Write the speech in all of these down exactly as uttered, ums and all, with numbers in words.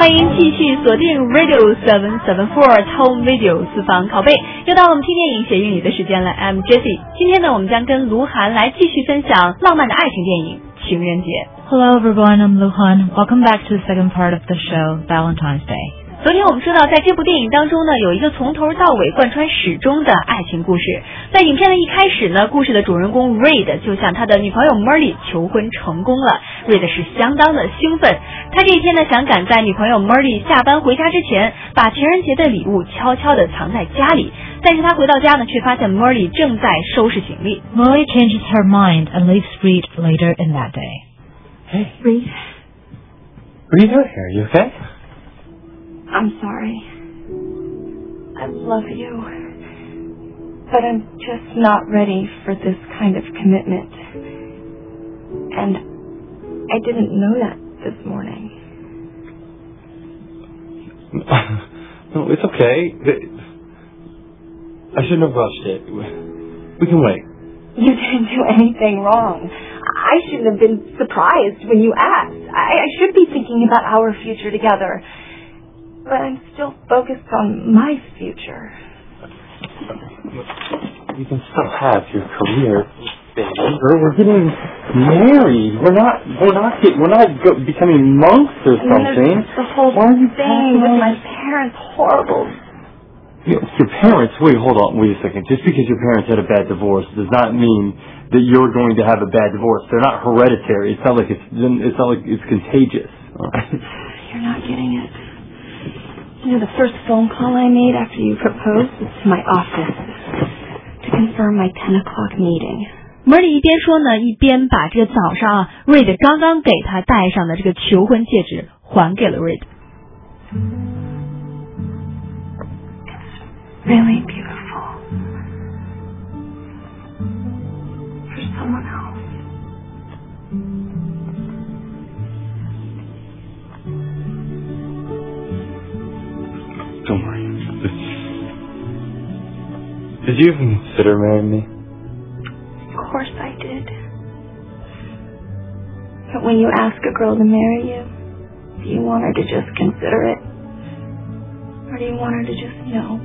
欢迎继续锁定 Radio seven seven four Home Video 四方拷贝，又到了我们听电影学英语的时间了。I'm Jessie， 今天呢，我们将跟卢涵来继续分享浪漫的爱情电影《情人节》。 Hello everyone, I'm Lu Han. Welcome back to the second part of the show, Valentine's Day. 昨天我们说到，在这部电影当中呢，有一个从头到尾贯穿始终的爱情故事。在影片的一开始呢，故事的主人公 Reid 就向他的女朋友 Marley 求婚成功了。Reid 是相当的兴奋，他这一天呢，想赶在女朋友 Marley 下班回家之前，把情人节的礼物悄悄地藏在家里。但是他回到家呢，却发现 Marley 正在收拾行李。 Marley changes her mind and leaves Reid later in that day. Hey, Reid. What are you doing here? Are you okay? I'm sorry. I love you. But I'm just not ready for this kind of commitment. And I didn't know that this morning. No, it's okay. I shouldn't have rushed it. We can wait. You didn't do anything wrong. I shouldn't have been surprised when you asked. I, I should be thinking about our future together. But I'm still focused on my future. You can still have your career, baby. We're getting married. We're not. We're not. Get, we're not go, becoming monks or something. And the whole Why are you thing with my parents horrible. Your parents. Wait, hold on. Wait a second. Just because your parents had a bad divorce does not mean that you're going to have a bad divorce. They're not hereditary. It's not like it's. It's not like it's contagious. All right? You're not getting it. You know, the first phone call I made after you proposed was to my office to confirm my ten o'clock meeting. Marley 一边说呢，一边把这个早上啊 Reid 刚刚给他戴上的这个求婚戒指还给了 Reid。 Really beautiful. For someone else. Don't worry. Did you even consider marrying me? Of course I did. But when you ask a girl to marry you, do you want her to just consider it? Or do you want her to just know?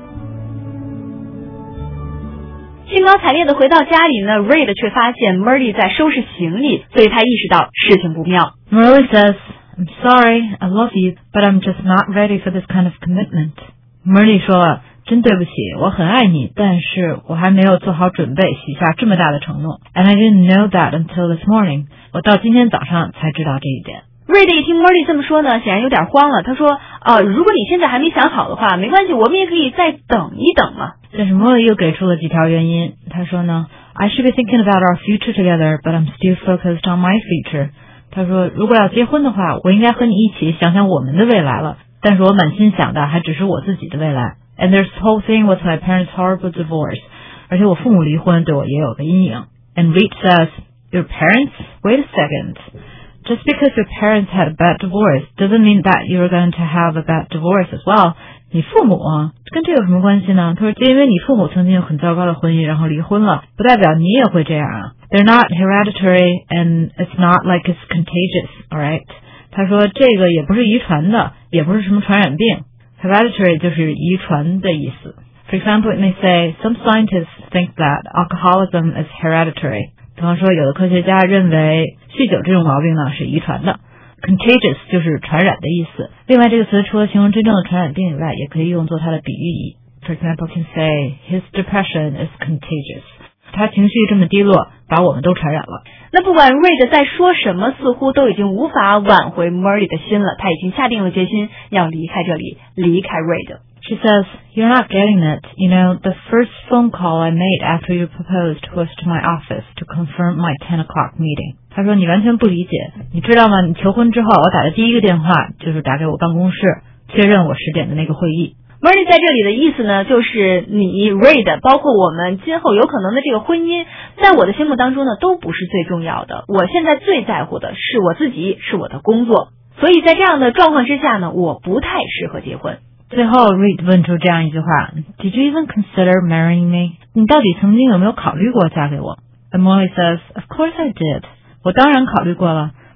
兴高采烈地回到家里呢 Reid 却发现 Marley 在收拾行李，所以他意识到事情不妙。 Marley says, I'm sorry, I love you, but I'm just not ready for this kind of commitment. Marley 说了，真对不起，我很爱你，但是我还没有做好准备许下这么大的承诺。And I didn't know that until this morning. 我到今天早上才知道这一点。 Reid 一听 Marley 这么说呢，显然有点慌了。他说：“呃，如果你现在还没想好的话，没关系，我们也可以再等一等嘛。” 但是 Marley 又给出了几条原因。他说呢 ，I should be thinking about our future together, but I'm still focused on my future. 他说，如果要结婚的话，我应该和你一起想想我们的未来了。但是我满心想的还只是我自己的未来。And this whole thing with my parents' horrible divorce. 而且我父母离婚对我也有个阴影。And Reid says, your parents? Wait a second. Just because your parents had a bad divorce doesn't mean that you're going to have a bad divorce as well. 你父母啊，跟这有什么关系呢？他说，因为你父母曾经有很糟糕的婚姻，然后离婚了，不代表你也会这样啊。They're not hereditary and it's not like it's contagious, alright? 他说这个也不是遗传的，也不是什么传染病。Hereditary 就是遗传的意思。For example, it may say, some scientists think that alcoholism is hereditary. 比方说，有的科学家认为酗酒这种毛病呢是遗传的。Contagious 就是传染的意思。另外，这个词除了形容真正的传染病以外，也可以用作它的比喻义。For example, can say his depression is contagious. 他情绪这么低落，把我们都传染了。 那不管 Reid 在说什么，似乎都已经无法挽回 Marley 的心了。他已经下定了决心要离开这里，离开 Reid。 She says, you're not getting it. You know, the first phone call I made after you proposed was to my office to confirm my ten o'clock meeting. 她说你完全不理解，你知道吗？你求婚之后，我打的第一个电话就是打给我办公室，确认我十点的那个会议。 Marley 在这里的意思呢，就是你 Reid 包括我们今后有可能的这个婚姻，在我的心目当中呢，都不是最重要的。我现在最在乎的是我自己，是我的工作。所以在这样的状况之下呢，我不太适合结婚。 最后 Reid 问出这样一句话 Did you even consider marrying me? 你到底曾经有没有考虑过嫁给我？ And Molly says, Of course I did. 我当然考虑过了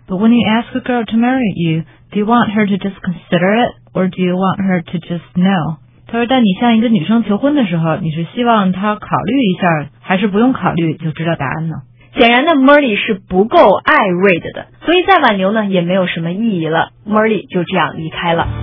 But when you ask a girl to marry you, do you want her to just consider it, or do you want her to just know?他说，但你向一个女生求婚的时候，你是希望她考虑一下，还是不用考虑就知道答案呢？ 显然呢 Murley 是不够爱 Reid 的，所以再挽留呢也没有什么意义了。Murley 就这样离开了。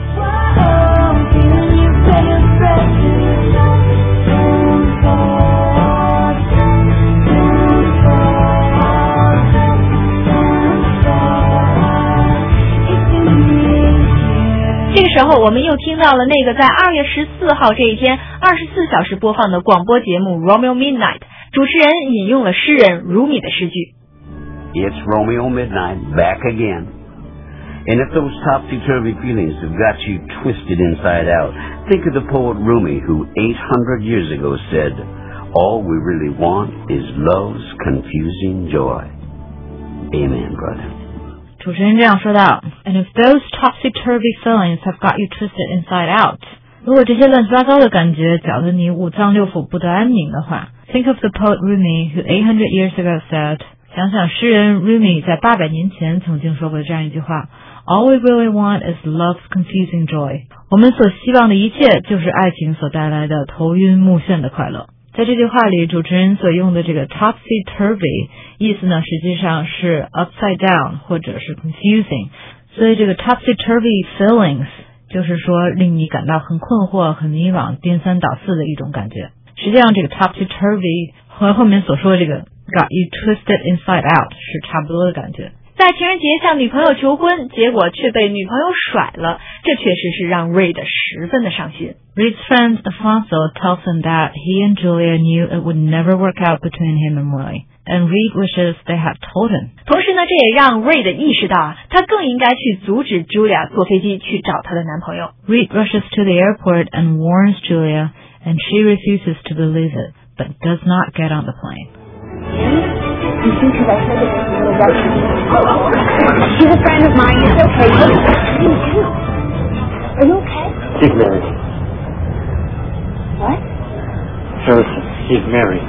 这个时候我们又听到了那个在二月十四号这一天二十四小时播放的广播节目 Romeo Midnight， 主持人引用了诗人 Rumi 的诗句。 It's Romeo Midnight back again. And if those topsy-turvy feelings have got you twisted inside out, think of the poet Rumi who eight hundred years ago said, all we really want is love's confusing joy. Amen, brother. 主持人这样说道 And if those topsy-turvy feelings have got you twisted inside out， 如果这些乱七八糟的感觉搅得你五脏六腑不得安宁的话 Think of the poet Rumi who eight hundred years ago said， 想想诗人 Rumi 在八百年前曾经说过这样一句话 All we really want is love's confusing joy， 我们所希望的一切就是爱情所带来的头晕目眩的快乐。在这句话里，主持人所用的这个 topsy-turvy 意思呢，实际上是 upside down 或者是 confusing， 所以这个 topsy-turvy feelings 就是说令你感到很困惑、很迷惘、颠三倒四的一种感觉。实际上这个 topsy-turvy 和后面所说的这个 got you twisted inside out 是差不多的感觉。 在情人节向女朋友求婚，结果却被女朋友甩了，这确实是让 Reid 十分的伤心。 Reid's friend Afonso tells him that he and Julia knew it would never work out between him and Murley, and Reid wishes they had told him. 同时呢，这也让 Reid 意识到啊，他更应该去阻止 Julia 坐飞机去找她的男朋友。 Reid rushes to the airport and warns Julia, and she refuses to believe it, but does not get on the plane.You think because I heard it was a little Russian. She's a friend of mine. It's okay. What do you do? Are you okay? He's married. What? Harrison, he's married.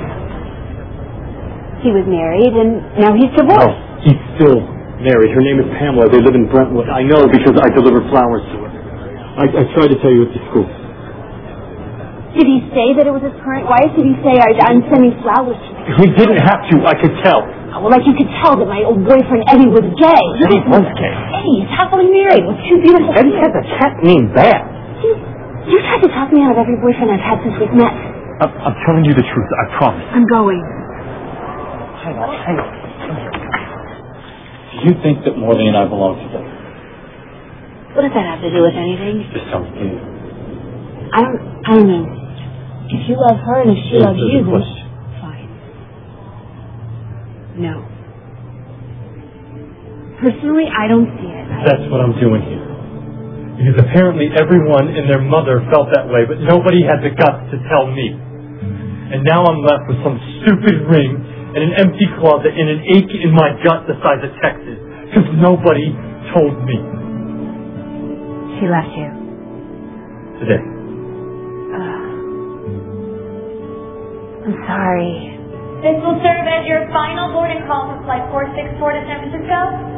He was married and now he's divorced. No, he's still married. Her name is Pamela. They live in Brentwood. I know because I delivered flowers to her. I, I tried to tell you at the school. Did he say that it was his current wife? Did he say, I, I'm sending flowers to her? He didn't have to. I could tell. Well, like you could tell that my old boyfriend Eddie was gay. Eddie was gay. Eddie, he's happily married with two beautiful Eddie kids. has a cat named Bat. You, you tried to talk me out of every boyfriend I've had since we've met. I'm, I'm telling you the truth. I promise. I'm going. Hang on, hang on. Do you think that Morley and I belong together? What does that have to do with anything? Just tell me. I don't, I don't know. If you love her and if she loves you, then fine. No. Personally, I don't see it. That's what I'm doing here. Because apparently everyone and their mother felt that way, but nobody had the guts to tell me. And now I'm left with some stupid ring and an empty closet and an ache in my gut the size of Texas. Because nobody told me. She left you. Today. I'm sorry. This will serve as your final boarding call for flight four six four to San Francisco.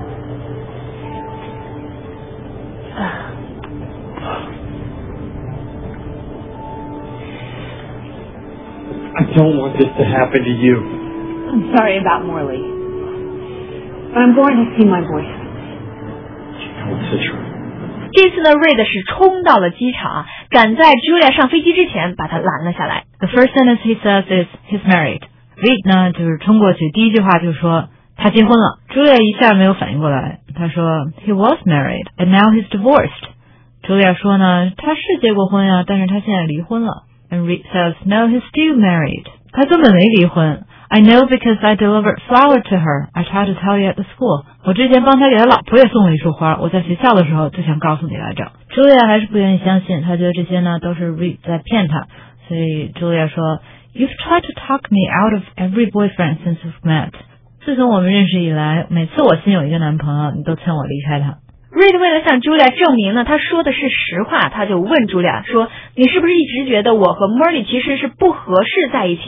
I don't want this to happen to you. I'm sorry about Morley. But I'm going to see my boyfriend. You know it's the truth. 这次呢 Reid 是冲到了机场，赶在 Julia 上飞机之前把她拦了下来。 The first sentence he says is, he's married. Reid 呢就是冲过去，第一句话就说他结婚了。 Julia 一下没有反应过来，他说 he was married and now he's divorced. Julia 说呢他是结过婚呀，但是他现在离婚了。 And Reid says, no, he's still married. 他根本没离婚。 I know because I delivered flower to her. I tried to tell you at the school. 我之前帮他给他老婆也送了一束花，我在学校的时候就想告诉你来着。 Julia 还是不愿意相信，他觉得这些呢都是 Reid 在骗他，所以 Julia 说 You've tried to talk me out of every boyfriend since we've met. 自从我们认识以来，每次我新有一个男朋友，你都劝我离开他。 Reid 为了向 Julia 证明呢他说的是实话，他就问 Julia 说，你是不是一直觉得我和 Murley 其实是不合适在一起呢？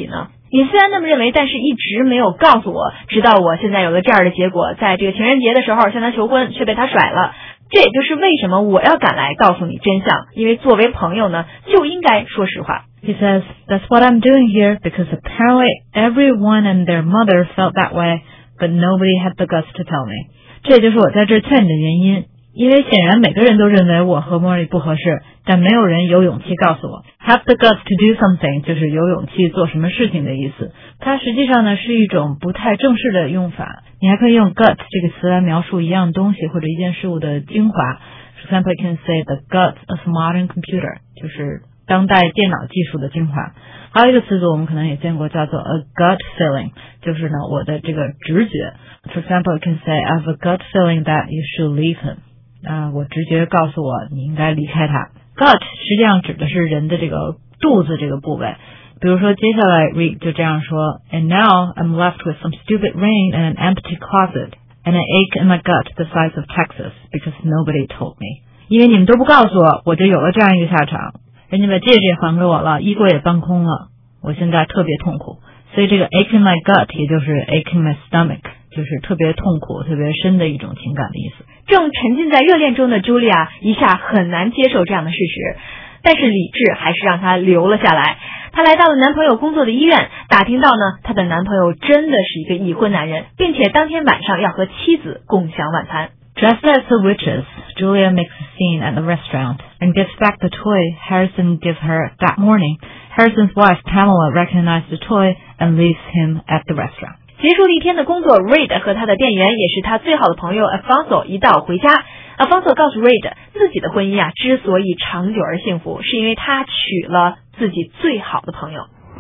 你虽然那么认为，但是一直没有告诉我，直到我现在有了这样的结果，在这个情人节的时候向他求婚，却被他甩了。这也就是为什么我要赶来告诉你真相，因为作为朋友呢，就应该说实话。 He says, that's what I'm doing here because apparently everyone and their mother felt that way, but nobody had the guts to tell me. 这就是我在这劝你的原因，因为显然每个人都认为我和莫莉不合适，但没有人有勇气告诉我。Have the guts to do something 就是有勇气做什么事情的意思。它实际上呢是一种不太正式的用法，你还可以用 guts 这个词来描述一样东西或者一件事物的精华。For example, you can say the guts of modern computer 就是当代电脑技术的精华。还有一个词组我们可能也见过，叫做 a gut feeling， 就是呢我的这个直觉。For example, you can say I have a gut feeling that you should leave him。啊，我直觉告诉我你应该离开他。Gut 实际上指的是人的这个肚子这个部位。比如说接下来 Reed 就这样说 And now I'm left with some stupid ring and an empty closet and an ache in my gut the size of Texas because nobody told me。 因为你们都不告诉我，我就有了这样一个下场。人家把戒指也还给我了，衣柜也搬空了，我现在特别痛苦。所以这个 ache in my gut 也就是 ache in my stomach， 就是特别痛苦特别深的一种情感的意思。 正沉浸在热恋中的茱莉亚一下很难接受这样的事实，但是理智还是让她留了下来。她来到了男朋友工作的医院，打听到呢她的男朋友真的是一个已婚男人，并且当天晚上要和妻子共享晚餐。 Dressed as the witches, Julia makes a scene at the restaurant and gives back the toy Harrison gives her that morning. Harrison's wife, Pamela, recognizes the toy and leaves him at the restaurant. 结束了一天的工作 Reed 和他的店员也是他最好的朋友 Alfonso 一道回家。Alfonso 告诉 Reed 自己的婚姻啊之所以长久而幸福，是因为他娶了自己最好的朋友。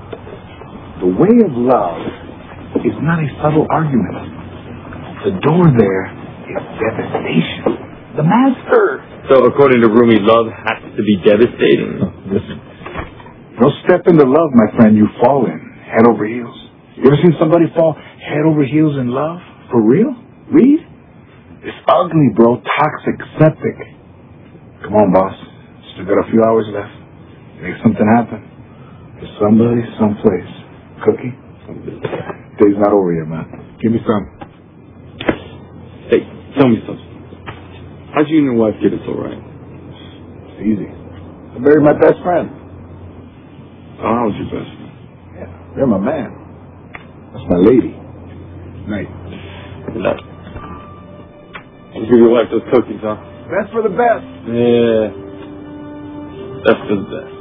The way of love is not a subtle argument. The door there is devastation. The master. So according to Rumi, love has to be devastating. Listen, don't step into love, my friend, you fall in, head over heels. You ever seen somebody fall head over heels in love? For real? Reed? It's ugly, bro. Toxic, septic. Come on, boss. Still got a few hours left. Make something happen. For somebody, someplace. Cookie? Day's not over yet, man. Give me some. Hey, tell me something. How'd you and your wife get it so right? It's easy. I married my best friend. Oh, I was your best friend. Yeah, you're my man. That's my lady. Night. Good night. Let's give your wife those cookies, huh? Best for the best. Yeah. Best for the best.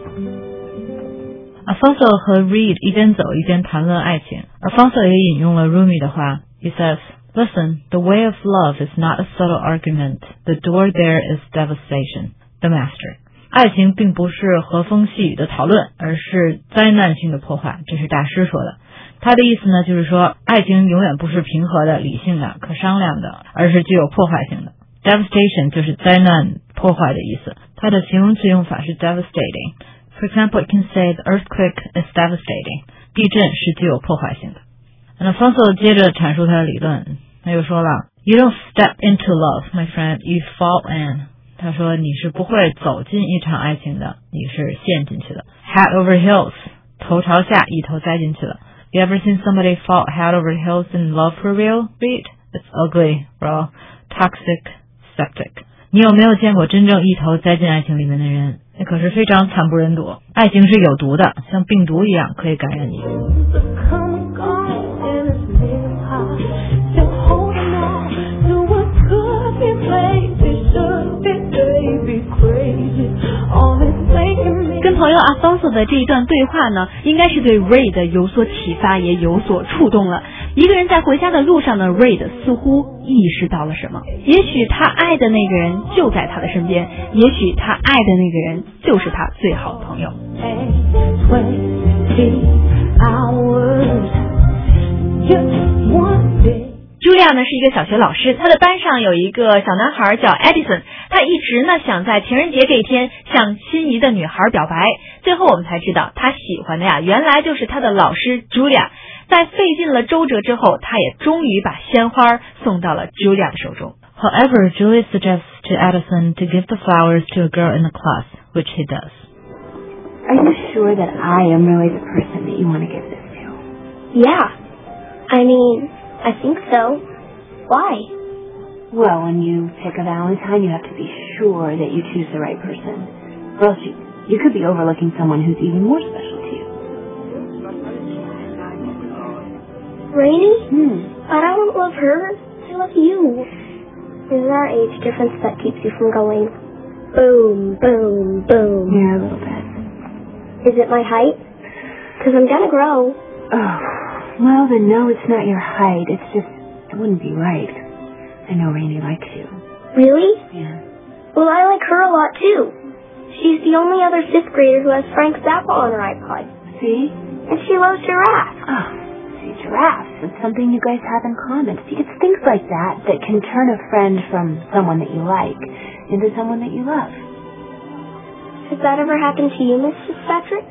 Alfonso 和 Reed 一边走一边谈论爱情。Alfonso 也引用了 Rumi 的话。He says, Listen, the way of love is not a subtle argument. The door there is devastation. The master. 爱情并不是和风细雨的讨论，而是灾难性的破坏，这是大师说的。他的意思呢，就是说爱情永远不是平和的、理性的、可商量的，而是具有破坏性的。Devastation 就是灾难、破坏的意思。它的形容词用法是 devastating. For example, you can say the earthquake is devastating. 地震是具有破坏性的。那 Alfonso 接着阐述他的理论，他又说了 You don't step into love, my friend, you fall in. 他说你是不会走进一场爱情的，你是陷进去的。Head over heels, 头朝下，一头栽进去了。You ever seen somebody fall head over heels in love for real, Reed? It's ugly, bro. Toxic, septic. 你有没有见过真正一头栽进爱情里面的人？那可是非常惨不忍睹。爱情是有毒的，像病毒一样可以感染你。 跟朋友 Alfonso 的这一段对话呢，应该是对 Reed 有所启发，也有所触动了。一个人在回家的路上呢 Reed 似乎意识到了什么，也许他爱的那个人就在他的身边，也许他爱的那个人就是他最好的朋友。茱莉亚呢是一个小学老师，她的班上有一个小男孩叫 Edison， 他一直呢想在情人节这一天向心仪的女孩表白，最后我们才知道他喜欢的呀原来就是他的老师茱莉亚。在费尽了周折之后，他也终于把鲜花送到了茱莉亚的手中。 However, Julia suggests to Edison to give the flowers to a girl in the class, which he does. Are you sure that I am really the person that you want to give this to? Yeah. I mean, I think so. Why? Well, when you pick a Valentine, you have to be sure that you choose the right person. Or else you, you could be overlooking someone who's even more special to you. Rainy? Hmm. But I don't love her. I love you. There's our age difference that keeps you from going boom, boom, boom. Yeah, a little bit. Is it my height? Because I'm gonna grow. Oh, well then no, it's not your height. It's just, it wouldn't be right. I know Rainy likes you. Really? Yeah. Well, I like her a lot too. She's the only other fifth grader who has Frank Zappa on her iPod. See? And she loves giraffes. Oh, see, giraffes. It's something you guys have in common. See, it's things like that that can turn a friend from someone that you like into someone that you love. Has that ever happened to you, Miss Fitzpatrick?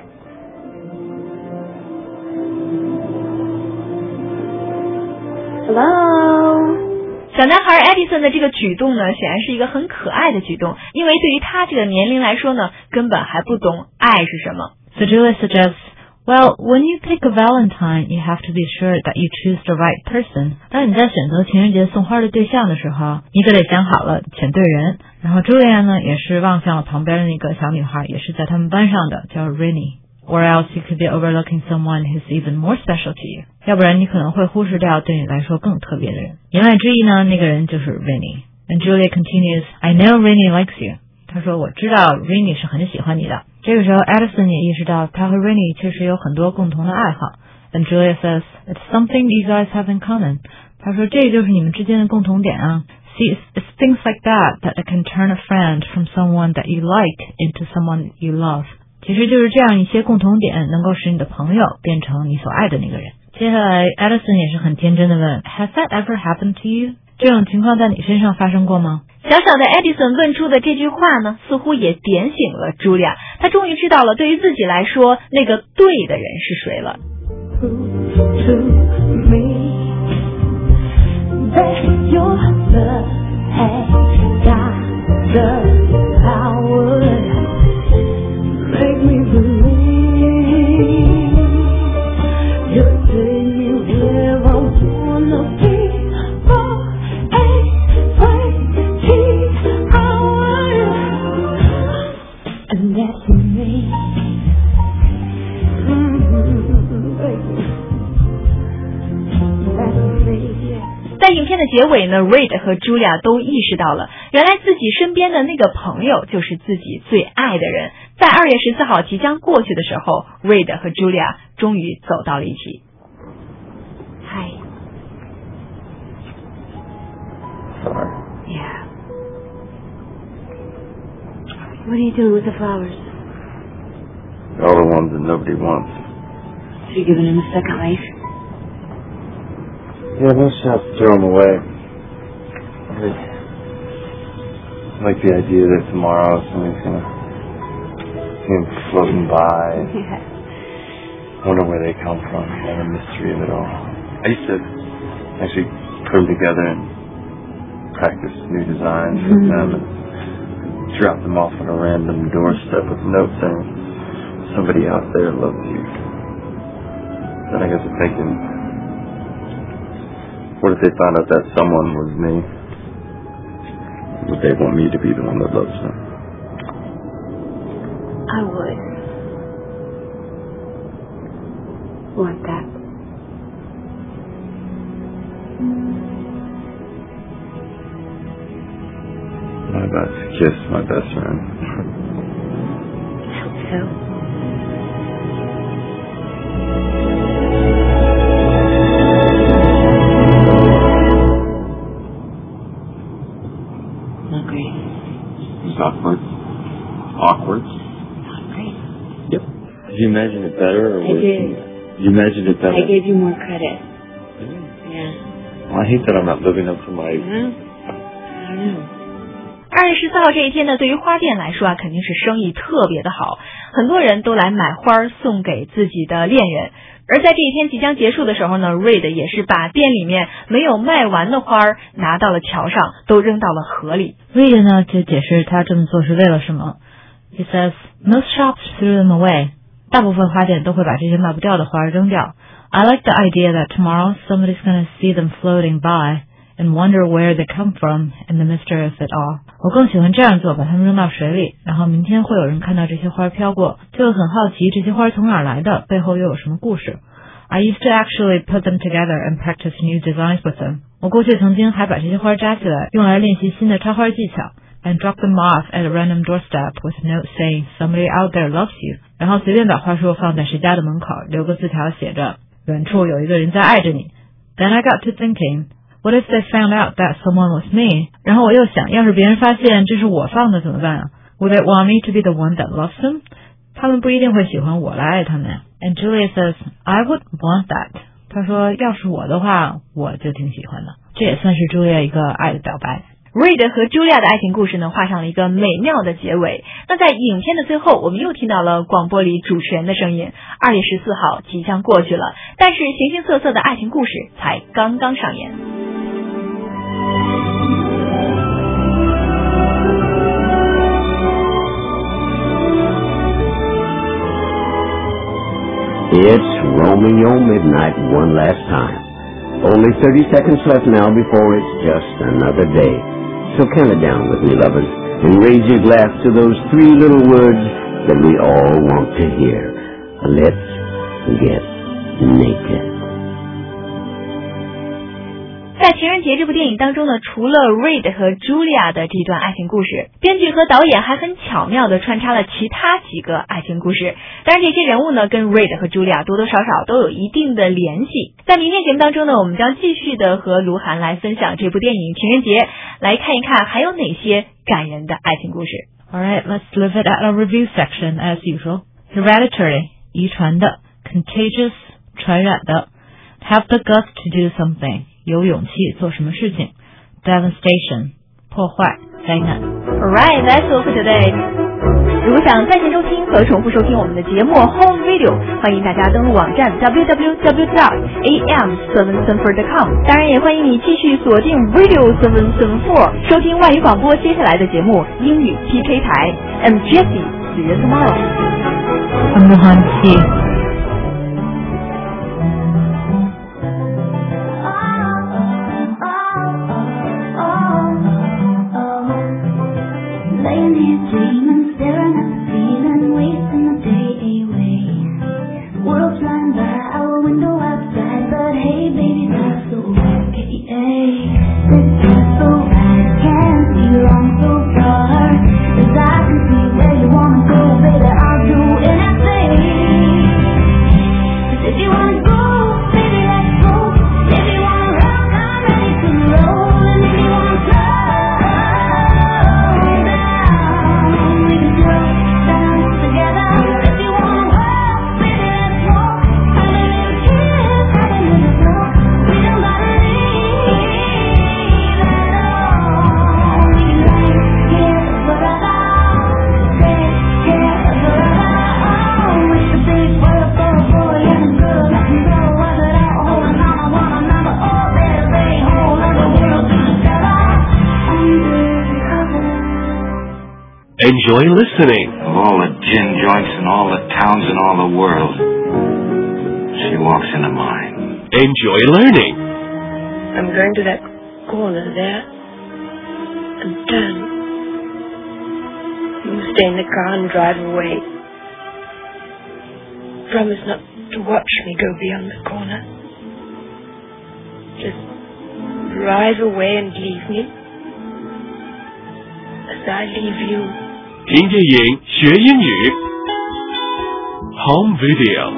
Hello? 小男孩 Edison 的这个举动呢，显然是一个很可爱的举动，因为对于他这个年龄来说呢，根本还不懂爱是什么。 So Julia suggests, well, when you pick a Valentine, you have to be sure that you choose the right person. 当你在选择情人节送花的对象的时候，你可得想好了，选对人。然后 Julia 呢，也是望向了旁边的那个小女孩，也是在他们班上的，叫 Rainy。Or else you could be overlooking someone who's even more special to you. 要不然你可能会忽视掉对你来说更特别的人。言外之意呢，那个人就是 Rainy. And Julia continues, I know Rainy likes you. 他说我知道 Rainy 是很喜欢你的。这个时候 Edison 也意识到他和 Rainy 确实有很多共同的爱好。And Julia says, it's something you guys have in common. 他说这就是你们之间的共同点啊。See, it's, it's things like that that can turn a friend from someone that you like into someone you love.其实就是这样一些共同点能够使你的朋友变成你所爱的那个人。接下来 Edison 也是很天真的问 Has that ever happened to you? 这种情况在你身上发生过吗？ 小小的 Edison 问出的这句话呢，似乎也点醒了 Julia， 她终于知道了对于自己来说那个对的人是谁了。 Make me believe you're taking where I wanna be. For a breaking hour, and that's me. Mm-hmm, baby. That's me. 在影片的结尾呢 Reid 和 Julia 都意识到了，原来自己身边的那个朋友就是自己最爱的人。在二月十四号即将过去的时候 Reid 和 Julia 终于走到了一起。 Hi. Sorry. Yeah. What are you doing with the flowers? All the ones that nobody wants. So you're giving them a second life? Yeah, most shops throw them away. I like the idea that tomorrow somebody's gonna see them floating by. Yeah. Wonder where they come from and the mystery of it all. I used to actually put them together and practice new designs mm-hmm. with them and drop them off on a random doorstep with a note saying, somebody out there loves you. Then I got to thinking, what if they found out that someone was me? Would they want me to be the one that loves them? I would. Want that. I'm about to kiss my best friend. I hope so. Not great. It's awkward. Awkward? Not great. Yep. Did you imagine it better? Or I did. You imagined it better? I gave you more credit. Really? Yeah. Well, I hate that I'm not living up to my... I don't know. 二月十四号这一天呢，对于花店来说啊，肯定是生意特别的好，很多人都来买花送给自己的恋人。而在这一天即将结束的时候呢 Reid 也是把店里面没有卖完的花拿到了桥上，都扔到了河里。 Reid 呢就解释他这么做是为了什么。 He says, most shops threw them away. 大部分花店都会把这些卖不掉的花扔掉。 I like the idea that tomorrow somebody's going to see them floating by and wonder where they come from and the mystery of it all. 我更喜欢这样做，把它们扔到水里，然后明天会有人看到这些花飘过，就会很好奇这些花从哪儿来的，背后又有什么故事。I used to actually put them together and practice new designs with them. 我过去曾经还把这些花扎起来，用来练习新的插花技巧。And drop them off at a random doorstep with a note saying somebody out there loves you. 然后随便把花束放在谁家的门口，留个字条写着远处有一个人在爱着你。Then I got to thinking, what if they found out that someone was me? 然后我又想，要是别人发现这是我放的怎么办啊？ Would they want me to be the one that loves them? 他们不一定会喜欢我来爱他们呀。And Julia says, I would want that. 她说，要是我的话，我就挺喜欢的。这也算是 Julia 一个爱的表白。 Reid 和 Julia 的爱情故事呢，画上了一个美妙的结尾。那在影片的最后，我们又听到了广播里主持人的声音。二月十四号即将过去了，但是形形色色的爱情故事才刚刚上演。 It's Romeo Midnight one last time. Only thirty seconds left now before it's just another day. So count it down with me, lovers, and raise your glass to those three little words that we all want to hear. Let's get naked. 在情人节这部电影当中呢，除了 Reid 和 Julia 的这段爱情故事，编剧和导演还很巧妙地穿插了其他几个爱情故事。当然这些人物呢，跟 Reid 和 Julia 多多少少都有一定的联系。在明天节目当中呢，我们将继续的和卢涵来分享这部电影情人节，来看一看还有哪些感人的爱情故事。 Alright, let's leave it at our review section as usual. Hereditary, 遗传的 Contagious, 传染的 Have the guts to do something, 有勇气做什么事情 Devastation, 破坏灾难。 Alright, that's all for today. 如果想在线收听和重复收听我们的节目 Home Video， 欢迎大家登录网站 double-u double-u double-u dot a m seven seven four dot com。 当然也欢迎你继续锁定 Radio seven seven four 收听外语广播接下来的节目英语 P K 台。 I'm Jessie, see you tomorrow. I'm Luhan, see you. Laying here dreaming, staring at the ceiling, wasting the day away. World's flying by our window outside, but hey baby, that's okay. This is so right, can't see wrong so far. As I can see where you wanna go, baby, I'll do anything. If you wanna go, baby, let's go. If you wanna rock, I'm ready to roll. And if you wanna fly, Enjoy listening. Of all the gin joints in all the towns in all the world, she walks into mine. Enjoy learning. I'm going to that corner there and turn. You stay in the car and drive away. Promise not to watch me go beyond the corner. Just drive away and leave me as I leave you. 听电影学英语 Home Video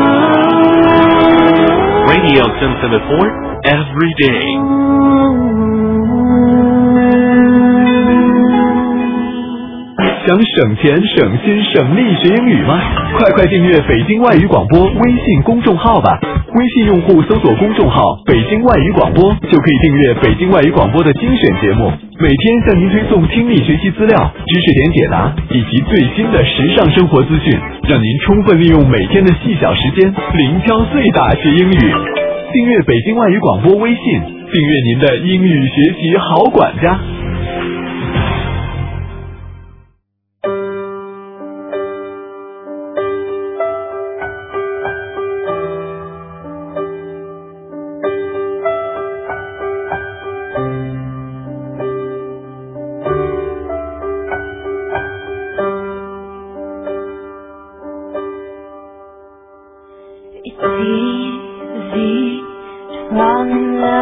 Radio seven seven four every day. 想省钱省心省力学英语吗？快快订阅北京外语广播微信公众号吧。微信用户搜索公众号北京外语广播，就可以订阅北京外语广播的精选节目，每天向您推送听力学习资料、知识点解答以及最新的时尚生活资讯，让您充分利用每天的细小时间，零敲碎打学英语。订阅北京外语广播微信，订阅您的英语学习好管家。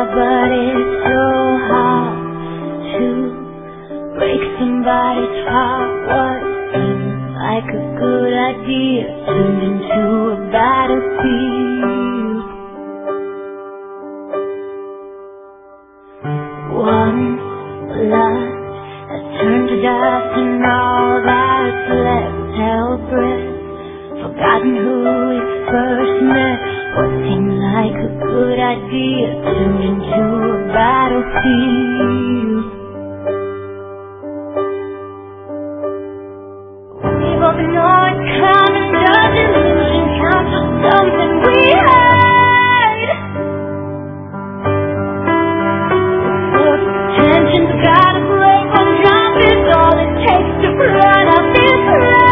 but it's so hard to break somebody's heart. What seemed like a good idea turned into a battlefield. One blood has turned to dust, and all that's left held breath. Forgotten who we first met. What seemed like a good idea turned into a battlefield. We both know it's coming, the delusion counts for something we hide. The tension's gotta break, one drop is all it takes to burn up this ride.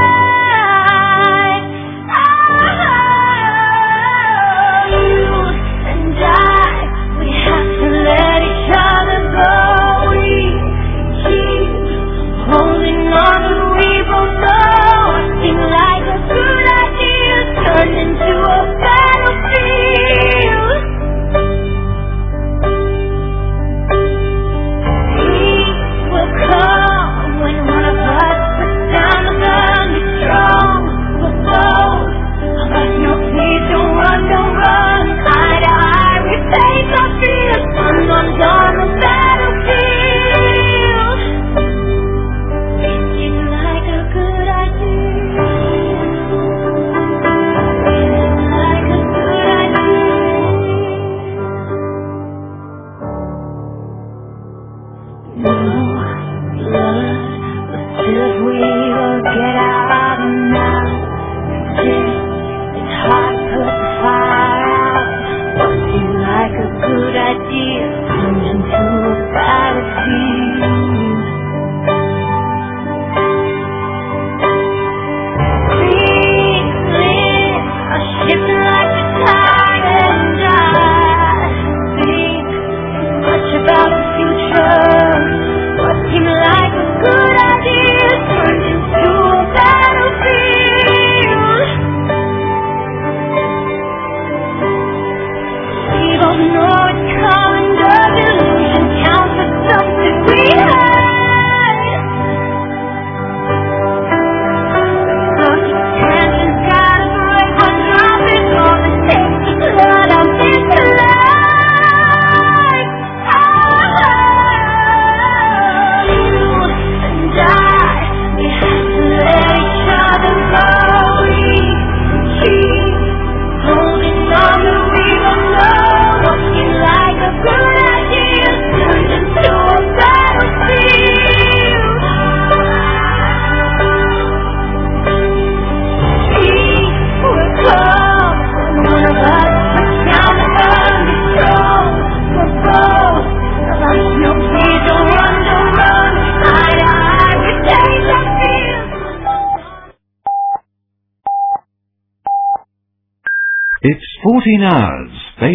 It's fourteen hours.